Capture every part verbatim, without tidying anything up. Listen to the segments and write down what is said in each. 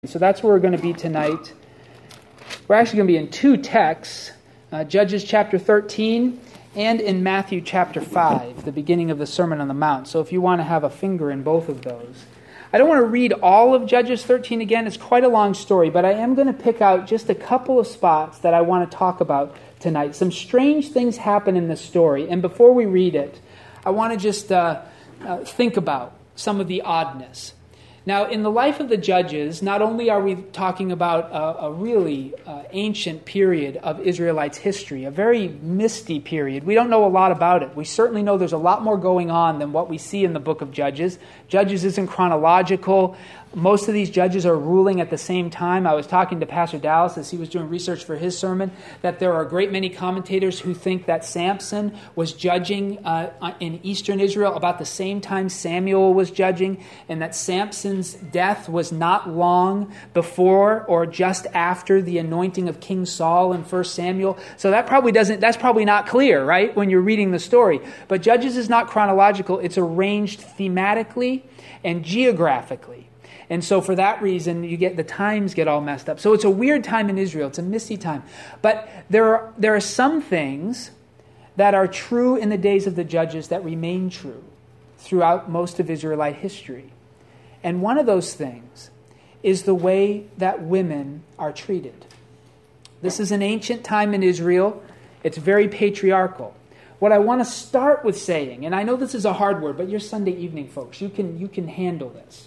So that's where we're going to be tonight. We're actually going to be in two texts, uh, Judges chapter thirteen and in Matthew chapter five, the beginning of the Sermon on the Mount. So if you want to have a finger in both of those. I don't want to read all of Judges thirteen again. It's quite a long story, but I am going to pick out just a couple of spots that I want to talk about tonight. Some strange things happen in this story. And before we read it, I want to just uh, uh, think about some of the oddness. Now, in the life of the judges, not only are we talking about a, a really uh, ancient period of Israelites' history, a very misty period. We don't know a lot about it. We certainly know there's a lot more going on than what we see in the book of Judges. Judges isn't chronological. Most of these judges are ruling at the same time. I was talking to Pastor Dallas as he was doing research for his sermon, that there are a great many commentators who think that Samson was judging uh, in eastern Israel about the same time Samuel was judging, and that Samson's death was not long before or just after the anointing of King Saul in First Samuel. So that probably doesn't, that's probably not clear, right, when you're reading the story. But Judges is not chronological. It's arranged thematically and geographically. And so for that reason, you get the times get all messed up. So it's a weird time in Israel. It's a misty time. But there are, there are some things that are true in the days of the judges that remain true throughout most of Israelite history. And one of those things is the way that women are treated. This is an ancient time in Israel. It's very patriarchal. What I want to start with saying, and I know this is a hard word, but you're Sunday evening folks. You can, you can handle this.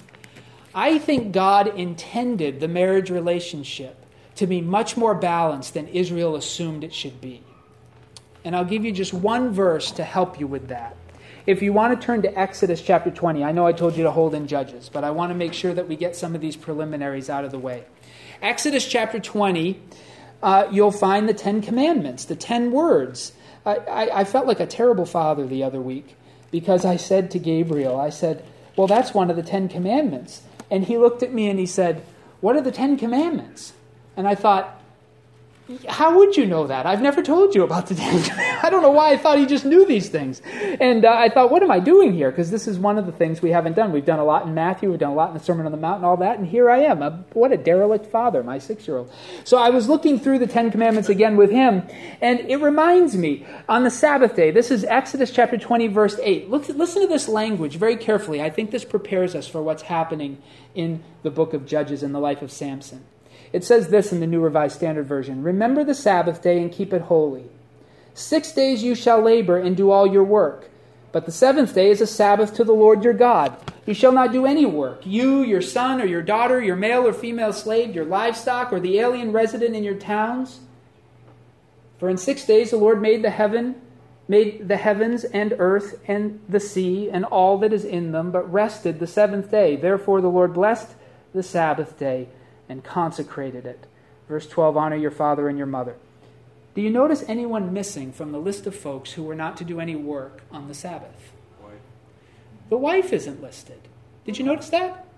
I think God intended the marriage relationship to be much more balanced than Israel assumed it should be. And I'll give you just one verse to help you with that. If you want to turn to Exodus chapter twenty, I know I told you to hold in Judges, but I want to make sure that we get some of these preliminaries out of the way. Exodus chapter twenty, uh, you'll find the Ten Commandments, the ten words. I, I, I felt like a terrible father the other week because I said to Gabriel, I said, well, that's one of the Ten Commandments. And he looked at me and he said, what are the Ten Commandments? And I thought, how would you know that? I've never told you about the Ten Commandments. I don't know why I thought he just knew these things. And uh, I thought, what am I doing here? Because this is one of the things we haven't done. We've done a lot in Matthew. We've done a lot in the Sermon on the Mount and all that. And here I am. A, what a derelict father, my six-year-old. So I was looking through the Ten Commandments again with him. And it reminds me, on the Sabbath day, this is Exodus chapter twenty, verse eight. Look, listen to this language very carefully. I think this prepares us for what's happening in the book of Judges in the life of Samson. It says this in the New Revised Standard Version. Remember the Sabbath day and keep it holy. Six days you shall labor and do all your work. But the seventh day is a Sabbath to the Lord your God. You shall not do any work. You, your son or your daughter, your male or female slave, your livestock, or the alien resident in your towns. For in six days the Lord made the heaven, made the heavens and earth and the sea and all that is in them, but rested the seventh day. Therefore the Lord blessed the Sabbath day and consecrated it. Verse twelve, honor your father and your mother. Do you notice anyone missing from the list of folks who were not to do any work on the Sabbath? Wife. The wife isn't listed. Did you notice that?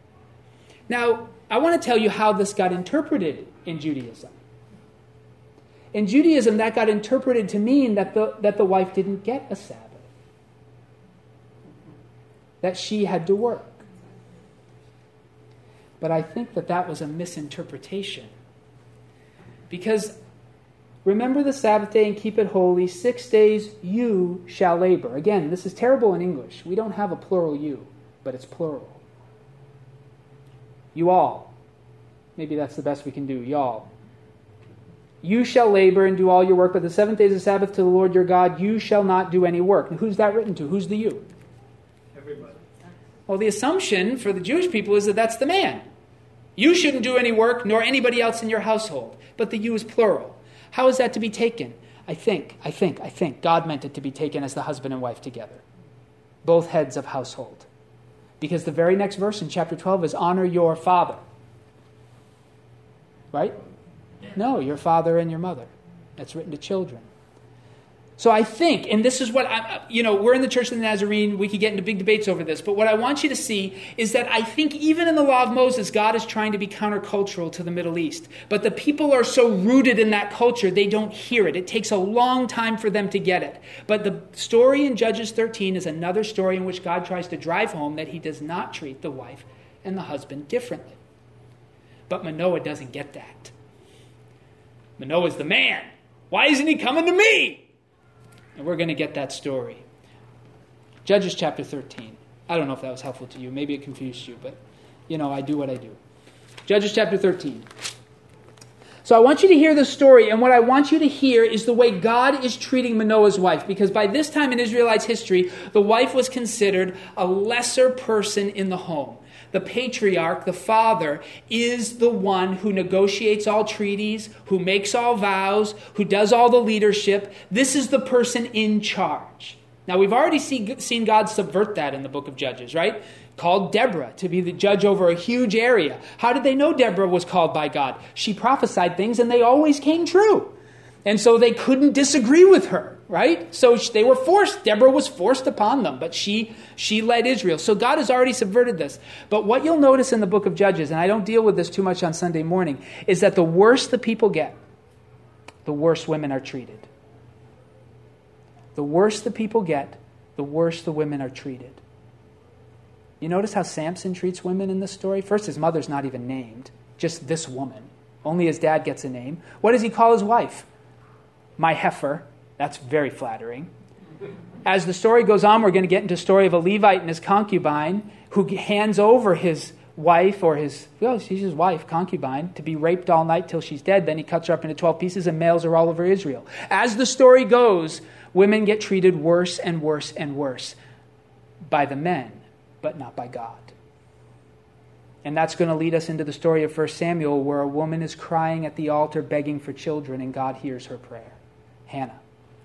Now, I want to tell you how this got interpreted in Judaism. In Judaism, that got interpreted to mean that the, that the wife didn't get a Sabbath. That she had to work. But I think that that was a misinterpretation. Because remember the Sabbath day and keep it holy. Six days you shall labor. Again, this is terrible in English. We don't have a plural you, but it's plural. You all. Maybe that's the best we can do. Y'all. You shall labor and do all your work, but the seventh day is a Sabbath to the Lord your God. You shall not do any work. And who's that written to? Who's the you? Everybody. Well, the assumption for the Jewish people is that that's the man. You shouldn't do any work, nor anybody else in your household. But the you is plural. How is that to be taken? I think, I think, I think God meant it to be taken as the husband and wife together. Both heads of household. Because the very next verse in chapter twelve is honor your father. Right? No, your father and your mother. That's written to children. So I think, and this is what, I, you know, we're in the Church of the Nazarene, we could get into big debates over this, but what I want you to see is that I think even in the law of Moses, God is trying to be countercultural to the Middle East. But the people are so rooted in that culture, they don't hear it. It takes a long time for them to get it. But the story in Judges thirteen is another story in which God tries to drive home that he does not treat the wife and the husband differently. But Manoah doesn't get that. Manoah's the man. Why isn't he coming to me? And we're going to get that story. Judges chapter thirteen. I don't know if that was helpful to you. Maybe it confused you, but, you know, I do what I do. Judges chapter thirteen. So I want you to hear the story, and what I want you to hear is the way God is treating Manoah's wife, because by this time in Israelites' history, the wife was considered a lesser person in the home. The patriarch, the father, is the one who negotiates all treaties, who makes all vows, who does all the leadership. This is the person in charge. Now, we've already see, seen God subvert that in the book of Judges, right? Called Deborah to be the judge over a huge area. How did they know Deborah was called by God? She prophesied things and they always came true. And so they couldn't disagree with her, right? So they were forced. Deborah was forced upon them, but she she led Israel. So God has already subverted this. But what you'll notice in the book of Judges, and I don't deal with this too much on Sunday morning, is that the worse the people get, the worse women are treated. The worse the people get, the worse the women are treated. You notice how Samson treats women in this story? First, his mother's not even named, just this woman. Only his dad gets a name. What does he call his wife? My heifer. That's very flattering. As the story goes on, we're going to get into the story of a Levite and his concubine who hands over his wife or his, well, she's his wife, concubine, to be raped all night till she's dead. Then he cuts her up into twelve pieces and mails her all over Israel. As the story goes, women get treated worse and worse and worse by the men, but not by God. And that's going to lead us into the story of First Samuel, where a woman is crying at the altar begging for children, and God hears her prayer. Hannah.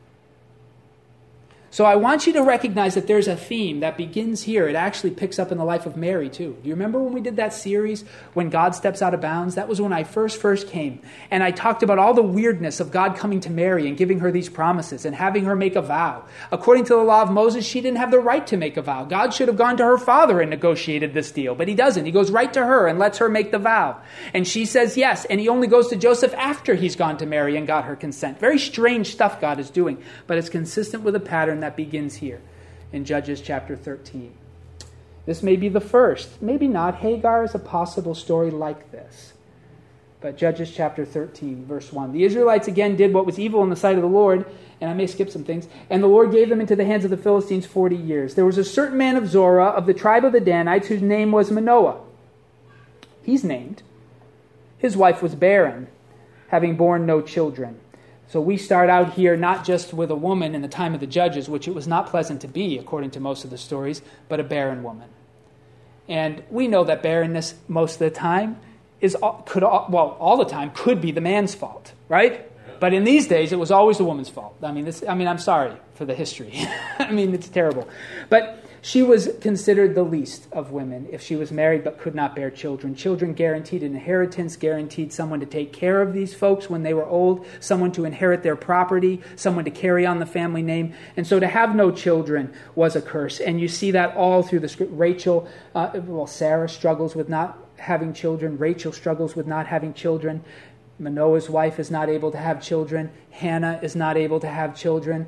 So I want you to recognize that there's a theme that begins here. It actually picks up in the life of Mary too. Do you remember when we did that series, When God Steps Out of Bounds? That was when I first first came. And I talked about all the weirdness of God coming to Mary and giving her these promises and having her make a vow. According to the law of Moses, she didn't have the right to make a vow. God should have gone to her father and negotiated this deal. But he doesn't. He goes right to her and lets her make the vow. And she says yes. And he only goes to Joseph after he's gone to Mary and got her consent. Very strange stuff God is doing. But it's consistent with a pattern that begins here in Judges chapter thirteen. This may be the first, maybe not. Hagar is a possible story like this. But Judges chapter thirteen, verse one. The Israelites again did what was evil in the sight of the Lord, and I may skip some things, and the Lord gave them into the hands of the Philistines forty years. There was a certain man of Zorah of the tribe of the Danites whose name was Manoah. He's named. His wife was barren, having borne no children. So we start out here not just with a woman in the time of the Judges, which it was not pleasant to be, according to most of the stories, but a barren woman. And we know that barrenness most of the time is could well all the time could be the man's fault, right? But in these days, it was always the woman's fault. I mean, this, I mean, I'm sorry for the history. I mean, it's terrible. But she was considered the least of women if she was married but could not bear children. Children guaranteed an inheritance, guaranteed someone to take care of these folks when they were old, someone to inherit their property, someone to carry on the family name. And so to have no children was a curse. And you see that all through the script. Rachel, uh, well, Sarah struggles with not having children. Rachel struggles with not having children. Manoah's wife is not able to have children. Hannah is not able to have children.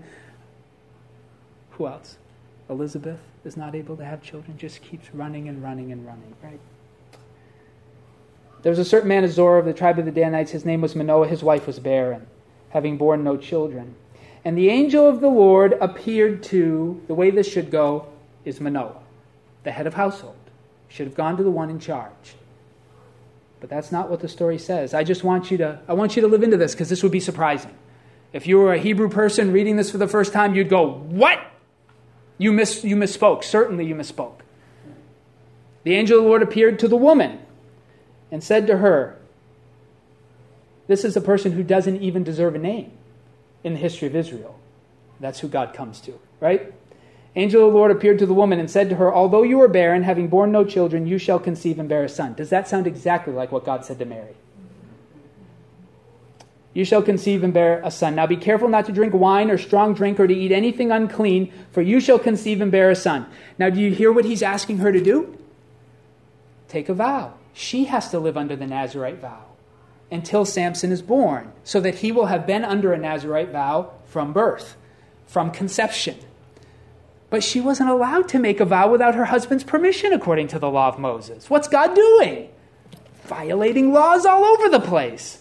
Who else? Elizabeth is not able to have children. Just keeps running and running and running, right? There was a certain man of Zorah of the tribe of the Danites. His name was Manoah. His wife was barren, having borne no children. And the angel of the Lord appeared to, the way this should go is Manoah, the head of household. Should have gone to the one in charge. But that's not what the story says. I just want you to, I want you to live into this because this would be surprising. If you were a Hebrew person reading this for the first time, you'd go, what? You miss, you misspoke. Certainly you misspoke. The angel of the Lord appeared to the woman and said to her, this is a person who doesn't even deserve a name in the history of Israel. That's who God comes to, right? Angel of the Lord appeared to the woman and said to her, although you are barren, having borne no children, you shall conceive and bear a son. Does that sound exactly like what God said to Mary? You shall conceive and bear a son. Now be careful not to drink wine or strong drink or to eat anything unclean, for you shall conceive and bear a son. Now do you hear what he's asking her to do? Take a vow. She has to live under the Nazirite vow until Samson is born, so that he will have been under a Nazirite vow from birth, from conception. But she wasn't allowed to make a vow without her husband's permission, according to the law of Moses. What's God doing? violating laws all over the place.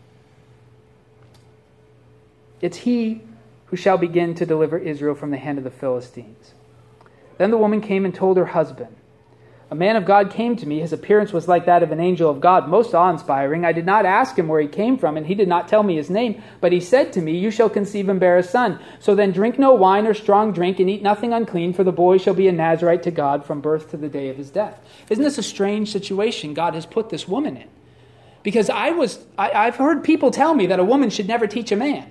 It's he who shall begin to deliver Israel from the hand of the Philistines. Then the woman came and told her husband, a man of God came to me. His appearance was like that of an angel of God, most awe-inspiring. I did not ask him where he came from, and he did not tell me his name. But he said to me, you shall conceive and bear a son. So then drink no wine or strong drink, and eat nothing unclean, for the boy shall be a Nazirite to God from birth to the day of his death. Isn't this a strange situation God has put this woman in? Because I was, I, I've heard people tell me that a woman should never teach a man.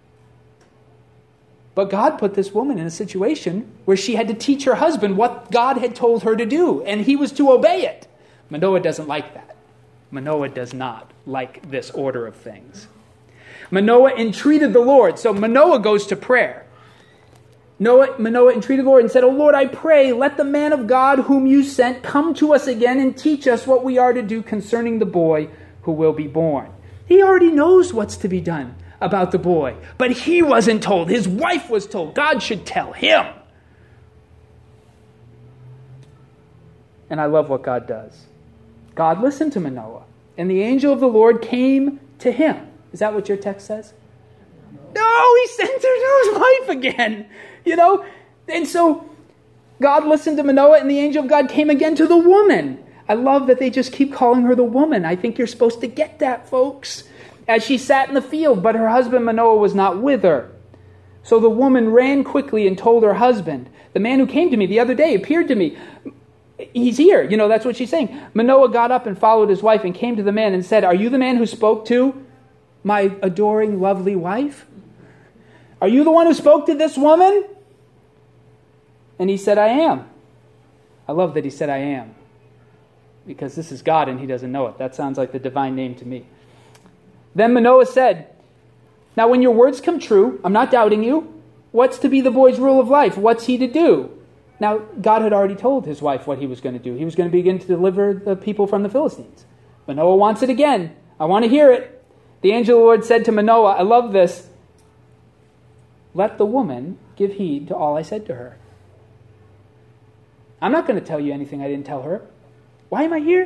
But God put this woman in a situation where she had to teach her husband what God had told her to do, and he was to obey it. Manoah doesn't like that. Manoah does not like this order of things. Manoah entreated the Lord. So Manoah goes to prayer. Noah, Manoah entreated the Lord and said, O Lord, I pray, let the man of God whom you sent come to us again and teach us what we are to do concerning the boy who will be born. He already knows what's to be done about the boy, but he wasn't told. His wife was told. God should tell him. And I love what God does. God listened to Manoah, and the angel of the Lord came to him. Is that what your text says? No, he sent her to his wife again. You know, and so God listened to Manoah, and the angel of God came again to the woman. I love that they just keep calling her the woman. I think you're supposed to get that, folks. As she sat in the field, but her husband Manoah was not with her. So the woman ran quickly and told her husband, the man who came to me the other day appeared to me. He's here. You know, that's what she's saying. Manoah got up and followed his wife and came to the man and said, are you the man who spoke to my adoring, lovely wife? Are you the one who spoke to this woman? And he said, I am. I love that he said, I am. Because this is God and he doesn't know it. That sounds like the divine name to me. Then Manoah said, now when your words come true, I'm not doubting you. What's to be the boy's rule of life? What's he to do? Now, God had already told his wife what he was going to do. He was going to begin to deliver the people from the Philistines. Manoah wants it again. I want to hear it. The angel of the Lord said to Manoah, I love this. Let the woman give heed to all I said to her. I'm not going to tell you anything I didn't tell her. Why am I here?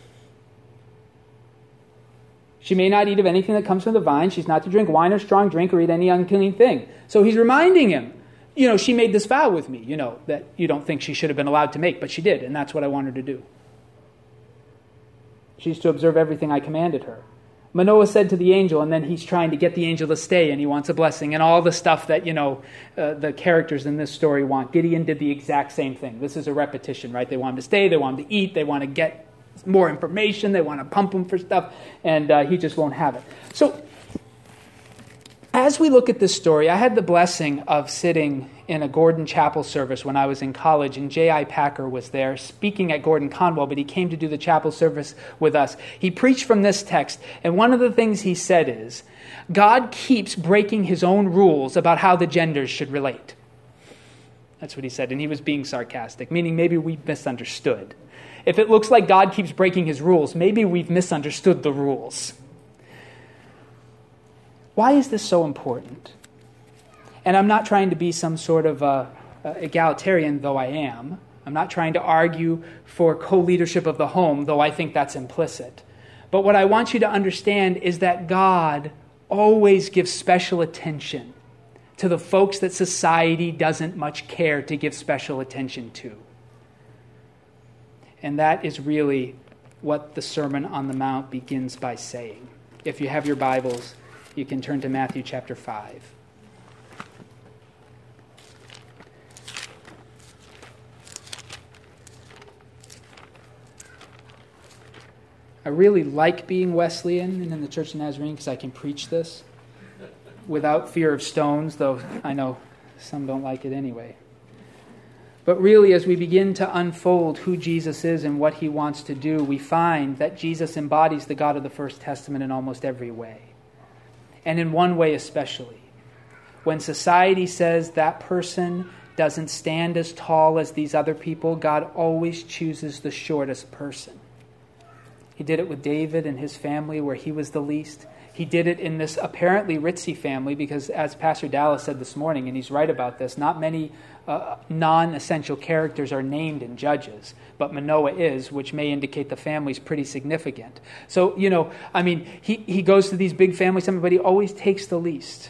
She may not eat of anything that comes from the vine. She's not to drink wine or strong drink or eat any unclean thing. So he's reminding him, you know, she made this vow with me, you know, that you don't think she should have been allowed to make, but she did, and that's what I want her to do. She's to observe everything I commanded her. Manoah said to the angel, and then he's trying to get the angel to stay, and he wants a blessing, and all the stuff that, you know, uh, the characters in this story want. Gideon did the exact same thing. This is a repetition, right? They want him to stay, they want him to eat, they want to get more information, they want to pump him for stuff, and uh, he just won't have it. So, as we look at this story, I had the blessing of sitting in a Gordon Chapel service when I was in college, and J I Packer was there speaking at Gordon Conwell, but he came to do the chapel service with us. He preached from this text, and one of the things he said is, God keeps breaking his own rules about how the genders should relate. That's what he said, and he was being sarcastic, meaning maybe we misunderstood. If it looks like God keeps breaking his rules, maybe we've misunderstood the rules. Why is this so important? And I'm not trying to be some sort of uh, egalitarian, though I am. I'm not trying to argue for co-leadership of the home, though I think that's implicit. But what I want you to understand is that God always gives special attention to the folks that society doesn't much care to give special attention to. And that is really what the Sermon on the Mount begins by saying. If you have your Bibles, you can turn to Matthew chapter five. I really like being Wesleyan and in the Church of Nazarene because I can preach this without fear of stones, though I know some don't like it anyway. But really, as we begin to unfold who Jesus is and what he wants to do, we find that Jesus embodies the God of the First Testament in almost every way. And in one way especially. When society says that person doesn't stand as tall as these other people, God always chooses the shortest person. He did it with David and his family where he was the least. He did it in this apparently ritzy family because, as Pastor Dallas said this morning, and he's right about this, not many uh, non-essential characters are named in Judges, but Manoah is, which may indicate the family's pretty significant. So, you know, I mean, he, he goes to these big families, but he always takes the least,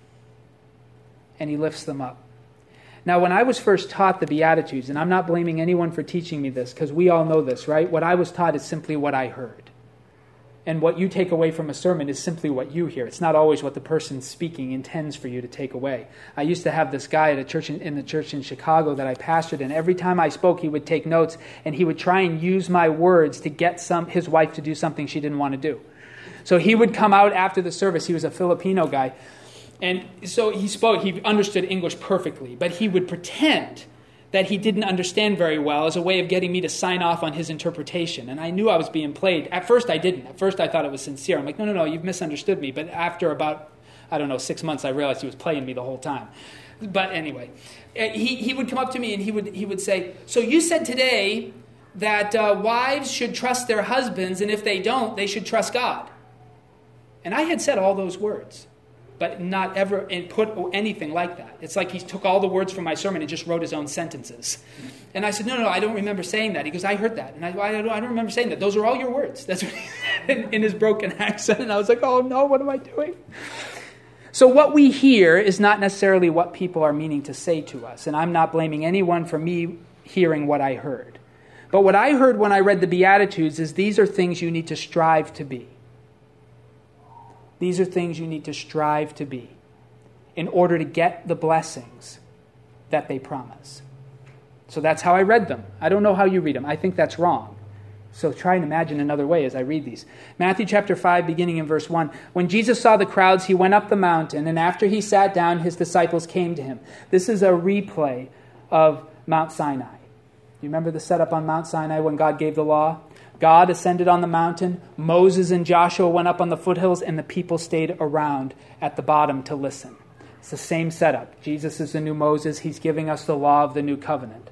and he lifts them up. Now, when I was first taught the Beatitudes, and I'm not blaming anyone for teaching me this, because we all know this, right? What I was taught is simply what I heard. And what you take away from a sermon is simply what you hear. It's not always what the person speaking intends for you to take away. I used to have this guy at a church in, in the church in Chicago that I pastored, and every time I spoke, he would take notes, and he would try and use my words to get some his wife to do something she didn't want to do. So he would come out after the service. He was a Filipino guy. And so he spoke, he understood English perfectly, but he would pretend that he didn't understand very well as a way of getting me to sign off on his interpretation. And I knew I was being played. At first I didn't. At first I thought it was sincere. I'm like, no, no, no, you've misunderstood me. But after about, I don't know, six months, I realized he was playing me the whole time. But anyway, he, he would come up to me and he would he would say, so you said today that uh, wives should trust their husbands, and if they don't, they should trust God. And I had said all those words, but not ever put anything like that. It's like he took all the words from my sermon and just wrote his own sentences. And I said, no, no, I don't remember saying that. He goes, I heard that. And I, I, don't, I don't remember saying that. Those are all your words. That's what he said in, in his broken accent. And I was like, oh no, what am I doing? So what we hear is not necessarily what people are meaning to say to us. And I'm not blaming anyone for me hearing what I heard. But what I heard when I read the Beatitudes is these are things you need to strive to be. These are things you need to strive to be in order to get the blessings that they promise. So that's how I read them. I don't know how you read them. I think that's wrong. So try and imagine another way as I read these. Matthew chapter five, beginning in verse one. When Jesus saw the crowds, he went up the mountain, and after he sat down, his disciples came to him. This is a replay of Mount Sinai. You remember the setup on Mount Sinai when God gave the law? God ascended on the mountain, Moses and Joshua went up on the foothills, and the people stayed around at the bottom to listen. It's the same setup. Jesus is the new Moses. He's giving us the law of the new covenant.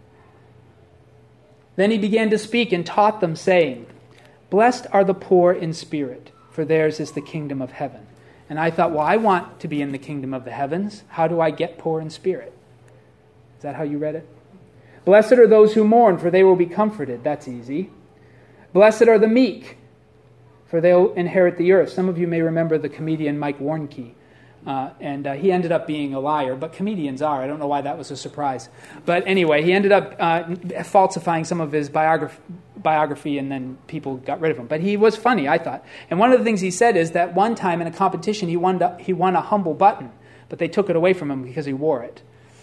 Then he began to speak and taught them, saying, Blessed are the poor in spirit, for theirs is the kingdom of heaven. And I thought, well, I want to be in the kingdom of the heavens. How do I get poor in spirit? Is that how you read it? Blessed are those who mourn, for they will be comforted. That's easy. Blessed are the meek, for they'll inherit the earth. Some of you may remember the comedian Mike Warnke, uh, and uh, he ended up being a liar, but comedians are. I don't know why that was a surprise. But anyway, he ended up uh, falsifying some of his biography, biography, and then people got rid of him. But he was funny, I thought. And one of the things he said is that one time in a competition, he won, he won a humble button, but they took it away from him because he wore it.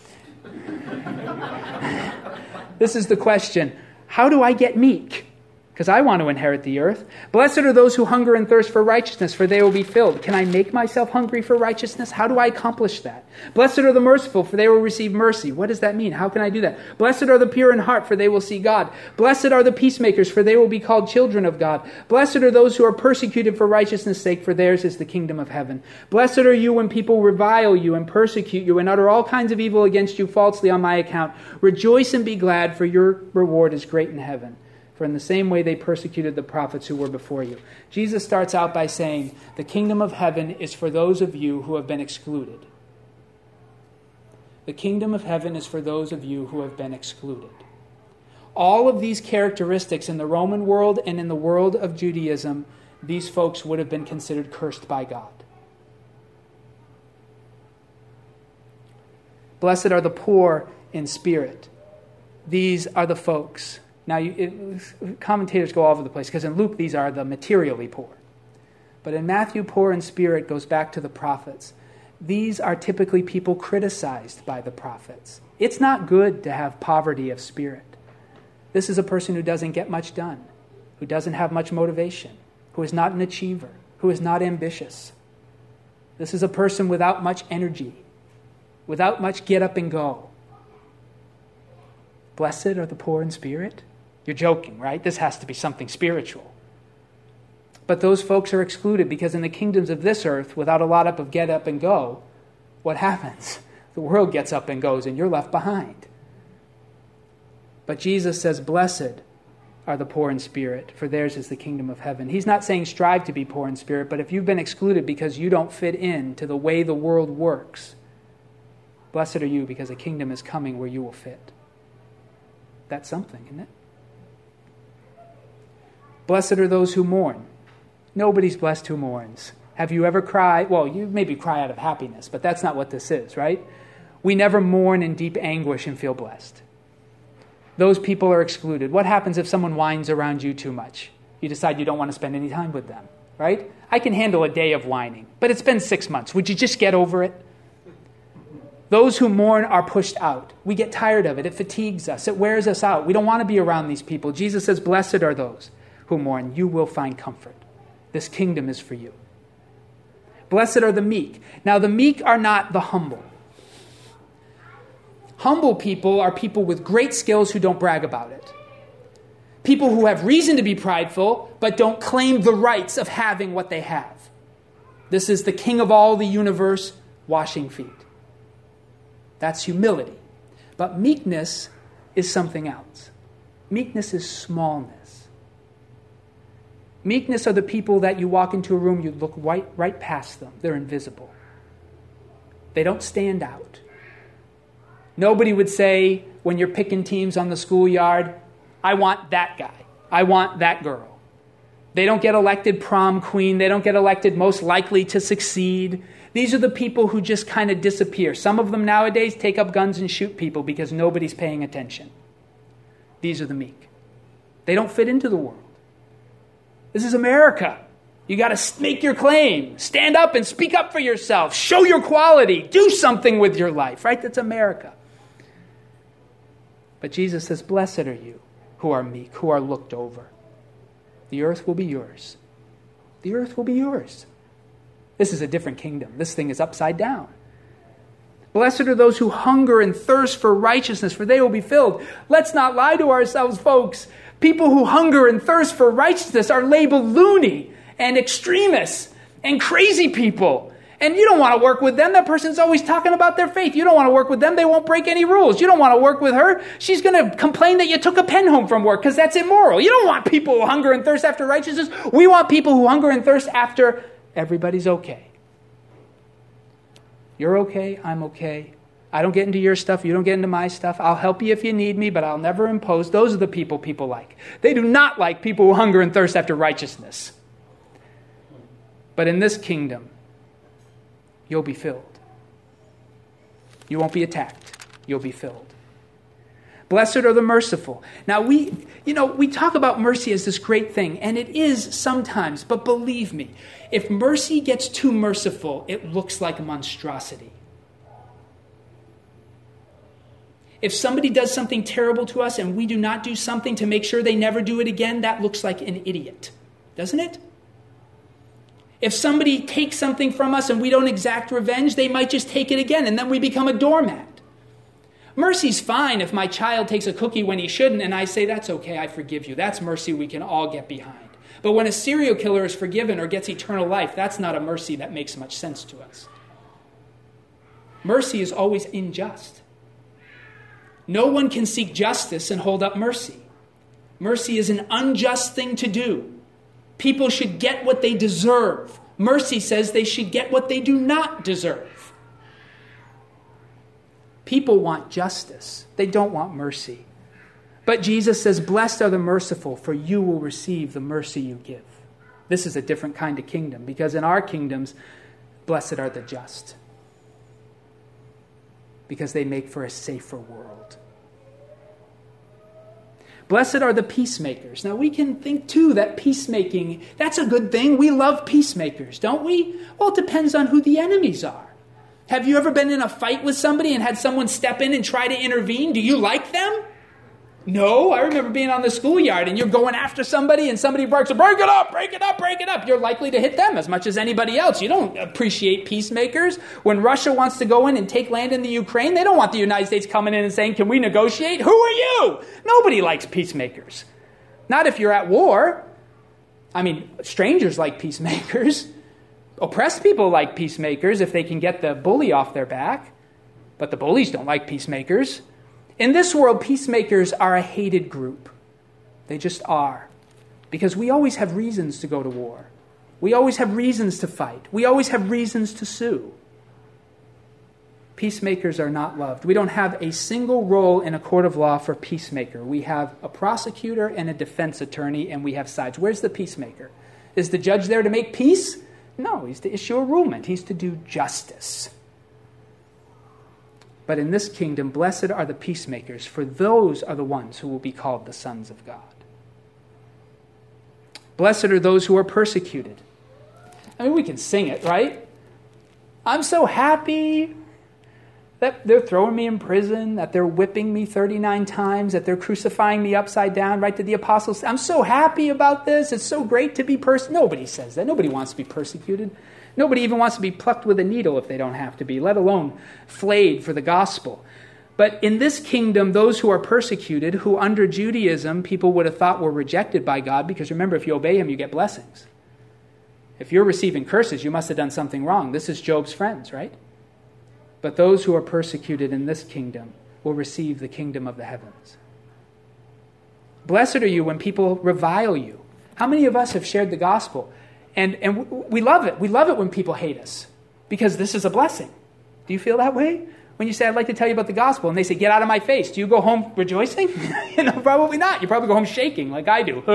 This is the question. How do I get meek? Because I want to inherit the earth. Blessed are those who hunger and thirst for righteousness, for they will be filled. Can I make myself hungry for righteousness? How do I accomplish that? Blessed are the merciful, for they will receive mercy. What does that mean? How can I do that? Blessed are the pure in heart, for they will see God. Blessed are the peacemakers, for they will be called children of God. Blessed are those who are persecuted for righteousness' sake, for theirs is the kingdom of heaven. Blessed are you when people revile you and persecute you and utter all kinds of evil against you falsely on my account. Rejoice and be glad, for your reward is great in heaven. For in the same way they persecuted the prophets who were before you. Jesus starts out by saying, the kingdom of heaven is for those of you who have been excluded. The kingdom of heaven is for those of you who have been excluded. All of these characteristics in the Roman world and in the world of Judaism, these folks would have been considered cursed by God. Blessed are the poor in spirit. These are the folks. Now, you, it, commentators go all over the place, because in Luke, these are the materially poor. But in Matthew, poor in spirit goes back to the prophets. These are typically people criticized by the prophets. It's not good to have poverty of spirit. This is a person who doesn't get much done, who doesn't have much motivation, who is not an achiever, who is not ambitious. This is a person without much energy, without much get up and go. Blessed are the poor in spirit. You're joking, right? This has to be something spiritual. But those folks are excluded because in the kingdoms of this earth, without a lot of get up and go, what happens? The world gets up and goes and you're left behind. But Jesus says, blessed are the poor in spirit, for theirs is the kingdom of heaven. He's not saying strive to be poor in spirit, but if you've been excluded because you don't fit in to the way the world works, blessed are you, because a kingdom is coming where you will fit. That's something, isn't it? Blessed are those who mourn. Nobody's blessed who mourns. Have you ever cried? Well, you maybe cry out of happiness, but that's not what this is, right? We never mourn in deep anguish and feel blessed. Those people are excluded. What happens if someone whines around you too much? You decide you don't want to spend any time with them, right? I can handle a day of whining, but it's been six months. Would you just get over it? Those who mourn are pushed out. We get tired of it. It fatigues us. It wears us out. We don't want to be around these people. Jesus says, blessed are those who mourn. You will find comfort. This kingdom is for you. Blessed are the meek. Now, the meek are not the humble. Humble people are people with great skills who don't brag about it. People who have reason to be prideful, but don't claim the rights of having what they have. This is the king of all the universe washing feet. That's humility. But meekness is something else. Meekness is smallness. Meekness are the people that you walk into a room, you look right, right past them. They're invisible. They don't stand out. Nobody would say, when you're picking teams on the schoolyard, I want that guy. I want that girl. They don't get elected prom queen. They don't get elected most likely to succeed. These are the people who just kind of disappear. Some of them nowadays take up guns and shoot people because nobody's paying attention. These are the meek. They don't fit into the world. This is America. You got to make your claim. Stand up and speak up for yourself. Show your quality. Do something with your life, right? That's America. But Jesus says, blessed are you who are meek, who are looked over. The earth will be yours. The earth will be yours. This is a different kingdom. This thing is upside down. Blessed are those who hunger and thirst for righteousness, for they will be filled. Let's not lie to ourselves, folks. People who hunger and thirst for righteousness are labeled loony and extremists and crazy people. And you don't want to work with them. That person's always talking about their faith. You don't want to work with them. They won't break any rules. You don't want to work with her. She's going to complain that you took a pen home from work because that's immoral. You don't want people who hunger and thirst after righteousness. We want people who hunger and thirst after everybody's okay. You're okay. I'm okay. I don't get into your stuff. You don't get into my stuff. I'll help you if you need me, but I'll never impose. Those are the people people like. They do not like people who hunger and thirst after righteousness. But in this kingdom, you'll be filled. You won't be attacked. You'll be filled. Blessed are the merciful. Now, we, you know, we talk about mercy as this great thing, and it is sometimes, but believe me, if mercy gets too merciful, it looks like a monstrosity. If somebody does something terrible to us and we do not do something to make sure they never do it again, that looks like an idiot, doesn't it? If somebody takes something from us and we don't exact revenge, they might just take it again, and then we become a doormat. Mercy's fine if my child takes a cookie when he shouldn't, and I say, that's okay, I forgive you. That's mercy we can all get behind. But when a serial killer is forgiven or gets eternal life, that's not a mercy that makes much sense to us. Mercy is always unjust. No one can seek justice and hold up mercy. Mercy is an unjust thing to do. People should get what they deserve. Mercy says they should get what they do not deserve. People want justice. They don't want mercy. But Jesus says, blessed are the merciful, for you will receive the mercy you give. This is a different kind of kingdom, because in our kingdoms, blessed are the just, because they make for a safer world. Blessed are the peacemakers. Now, we can think, too, that peacemaking, that's a good thing. We love peacemakers, don't we? Well, it depends on who the enemies are. Have you ever been in a fight with somebody and had someone step in and try to intervene? Do you like them? No. I remember being on the schoolyard and you're going after somebody and somebody barks, break it up, break it up, break it up. You're likely to hit them as much as anybody else. You don't appreciate peacemakers. When Russia wants to go in and take land in the Ukraine, they don't want the United States coming in and saying, can we negotiate? Who are you? Nobody likes peacemakers. Not if you're at war. I mean, strangers like peacemakers. Oppressed people like peacemakers if they can get the bully off their back. But the bullies don't like peacemakers. In this world, peacemakers are a hated group. They just are. Because we always have reasons to go to war. We always have reasons to fight. We always have reasons to sue. Peacemakers are not loved. We don't have a single role in a court of law for peacemaker. We have a prosecutor and a defense attorney, and we have sides. Where's the peacemaker? Is the judge there to make peace? No, he's to issue a rulement. He's to do justice. But in this kingdom, blessed are the peacemakers, for those are the ones who will be called the sons of God. Blessed are those who are persecuted. I mean, we can sing it, right? I'm so happy that they're throwing me in prison, that they're whipping me thirty-nine times, that they're crucifying me upside down, right to the apostles. I'm so happy about this. It's so great to be persecuted. Nobody says that. Nobody wants to be persecuted. Nobody even wants to be plucked with a needle if they don't have to be, let alone flayed for the gospel. But in this kingdom, those who are persecuted, who under Judaism people would have thought were rejected by God, because remember, if you obey him, you get blessings. If you're receiving curses, you must have done something wrong. This is Job's friends, right? But those who are persecuted in this kingdom will receive the kingdom of the heavens. Blessed are you when people revile you. How many of us have shared the gospel? And, and we love it. We love it when people hate us, because this is a blessing. Do you feel that way? When you say, I'd like to tell you about the gospel, and they say, get out of my face. Do you go home rejoicing? you know, probably not. You probably go home shaking like I do.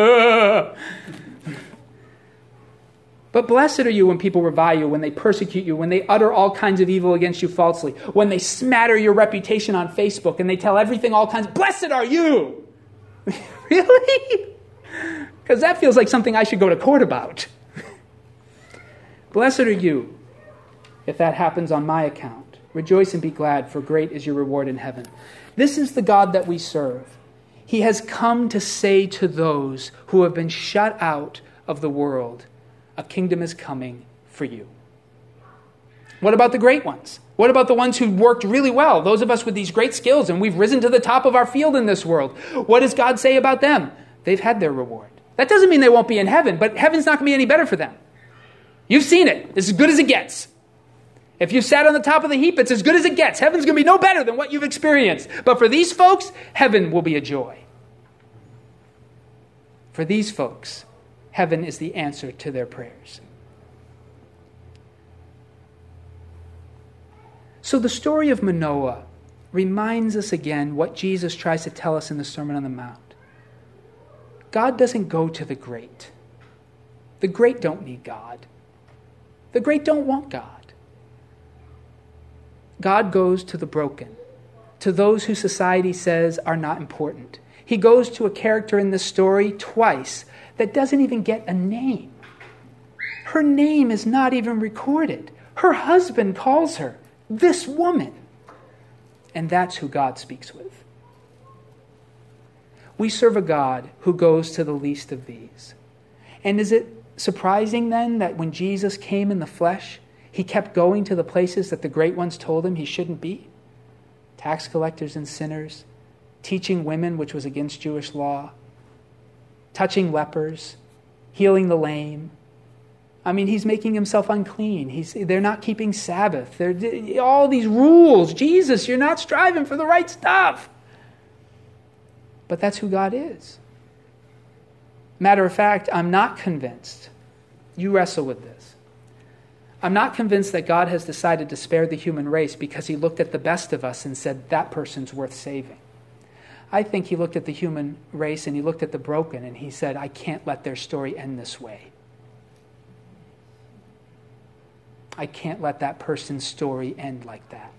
But blessed are you when people revile you, when they persecute you, when they utter all kinds of evil against you falsely, when they smatter your reputation on Facebook and they tell everything all kinds of, blessed are you. Really? Because that feels like something I should go to court about. Blessed are you if that happens on my account. Rejoice and be glad, for great is your reward in heaven. This is the God that we serve. He has come to say to those who have been shut out of the world, a kingdom is coming for you. What about the great ones? What about the ones who worked really well? Those of us with these great skills, and we've risen to the top of our field in this world. What does God say about them? They've had their reward. That doesn't mean they won't be in heaven, but heaven's not going to be any better for them. You've seen it. It's as good as it gets. If you sat on the top of the heap, it's as good as it gets. Heaven's going to be no better than what you've experienced. But for these folks, heaven will be a joy. For these folks, heaven is the answer to their prayers. So the story of Manoah reminds us again what Jesus tries to tell us in the Sermon on the Mount. God doesn't go to the great. The great don't need God. The great don't want God. God goes to the broken, to those who society says are not important. He goes to a character in this story twice that doesn't even get a name. Her name is not even recorded. Her husband calls her this woman. And that's who God speaks with. We serve a God who goes to the least of these. And is it surprising then that when Jesus came in the flesh, he kept going to the places that the great ones told him he shouldn't be? Tax collectors and sinners, teaching women, which was against Jewish law, touching lepers, healing the lame. I mean, he's making himself unclean. He's, they're not keeping Sabbath. They're, all these rules. Jesus, you're not striving for the right stuff. But that's who God is. Matter of fact, I'm not convinced. You wrestle with this. I'm not convinced that God has decided to spare the human race because he looked at the best of us and said, that person's worth saving. I think he looked at the human race and he looked at the broken and he said, I can't let their story end this way. I can't let that person's story end like that.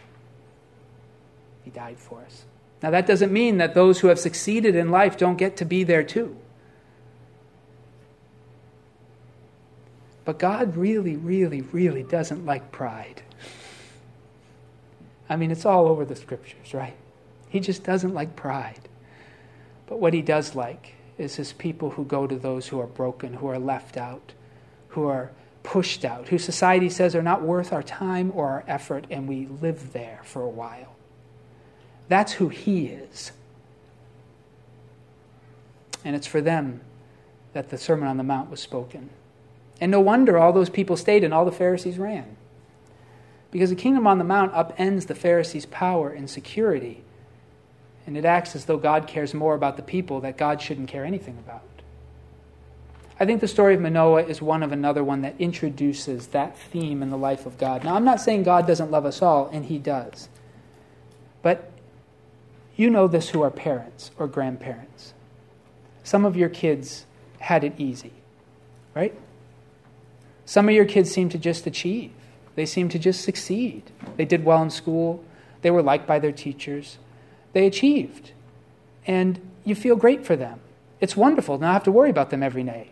He died for us. Now that doesn't mean that those who have succeeded in life don't get to be there too. But God really, really, really doesn't like pride. I mean, it's all over the scriptures, right? He just doesn't like pride. But what he does like is his people who go to those who are broken, who are left out, who are pushed out, who society says are not worth our time or our effort, and we live there for a while. That's who he is. And it's for them that the Sermon on the Mount was spoken. And no wonder all those people stayed and all the Pharisees ran. Because the Kingdom on the Mount upends the Pharisees' power and security. And it acts as though God cares more about the people that God shouldn't care anything about. I think the story of Manoah is one of another one that introduces that theme in the life of God. Now, I'm not saying God doesn't love us all, and he does. But you know this who are parents or grandparents. Some of your kids had it easy, right? Some of your kids seem to just achieve. They seem to just succeed. They did well in school. They were liked by their teachers. They achieved. And you feel great for them. It's wonderful to not have to worry about them every day.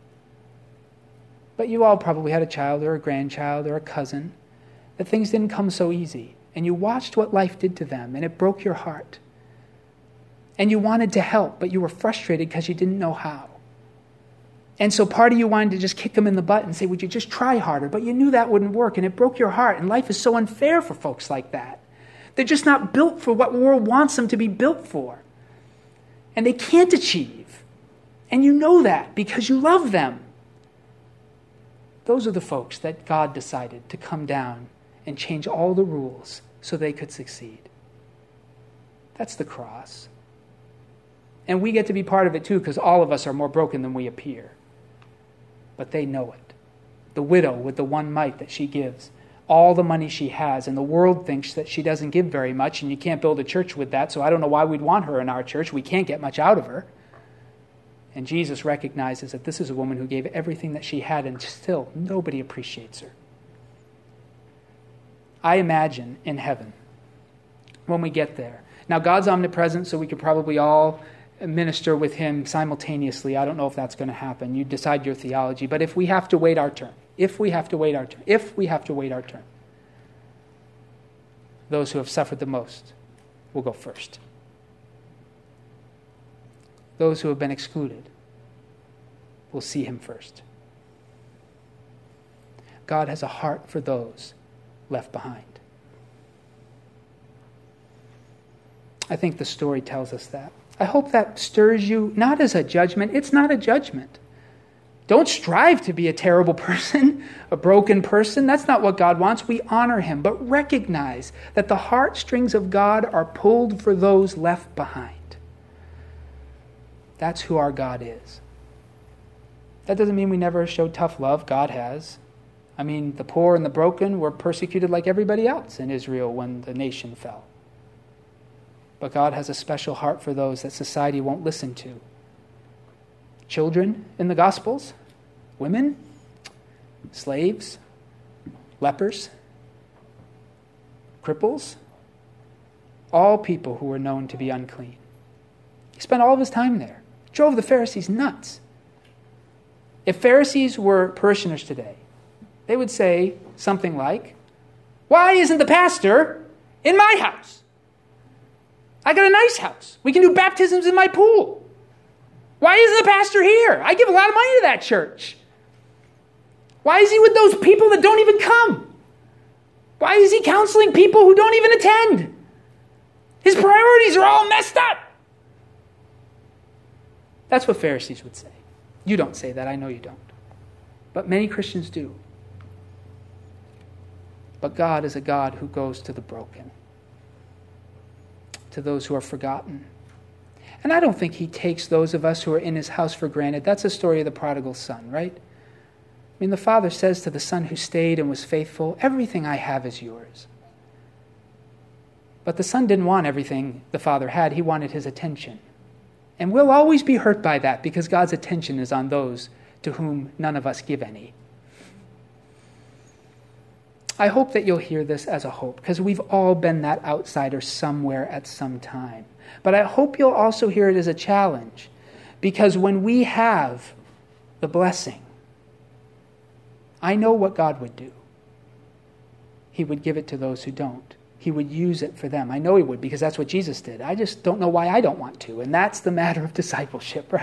But you all probably had a child or a grandchild or a cousin that things didn't come so easy. And you watched what life did to them, and it broke your heart. And you wanted to help, but you were frustrated because you didn't know how. And so part of you wanted to just kick them in the butt and say, would you just try harder? But you knew that wouldn't work, and it broke your heart. And life is so unfair for folks like that. They're just not built for what the world wants them to be built for. And they can't achieve. And you know that because you love them. Those are the folks that God decided to come down and change all the rules so they could succeed. That's the cross. And we get to be part of it too, because all of us are more broken than we appear. But they know it. The widow with the one mite that she gives, all the money she has, and the world thinks that she doesn't give very much, and you can't build a church with that, so I don't know why we'd want her in our church. We can't get much out of her. And Jesus recognizes that this is a woman who gave everything that she had, and still nobody appreciates her. I imagine in heaven, when we get there. Now, God's omnipresent, so we could probably all minister with him simultaneously. I don't know if that's going to happen. You decide your theology. But if we have to wait our turn, if we have to wait our turn, if we have to wait our turn, those who have suffered the most will go first. Those who have been excluded will see him first. God has a heart for those left behind. I think the story tells us that. I hope that stirs you, not as a judgment. It's not a judgment. Don't strive to be a terrible person, a broken person. That's not what God wants. We honor him, but recognize that the heartstrings of God are pulled for those left behind. That's who our God is. That doesn't mean we never show tough love. God has. I mean, the poor and the broken were persecuted like everybody else in Israel when the nation fell. But God has a special heart for those that society won't listen to. Children in the Gospels, women, slaves, lepers, cripples, all people who were known to be unclean. He spent all of his time there. Drove the Pharisees nuts. If Pharisees were parishioners today, they would say something like, why isn't the pastor in my house? I got a nice house. We can do baptisms in my pool. Why isn't the pastor here? I give a lot of money to that church. Why is he with those people that don't even come? Why is he counseling people who don't even attend? His priorities are all messed up. That's what Pharisees would say. You don't say that. I know you don't. But many Christians do. But God is a God who goes to the broken, to those who are forgotten. And I don't think he takes those of us who are in his house for granted. That's the story of the prodigal son, right? I mean, the father says to the son who stayed and was faithful, everything I have is yours. But the son didn't want everything the father had. He wanted his attention. And we'll always be hurt by that because God's attention is on those to whom none of us give any. I hope that you'll hear this as a hope, because we've all been that outsider somewhere at some time. But I hope you'll also hear it as a challenge, because when we have the blessing, I know what God would do. He would give it to those who don't. He would use it for them. I know he would, because that's what Jesus did. I just don't know why I don't want to. And that's the matter of discipleship, right?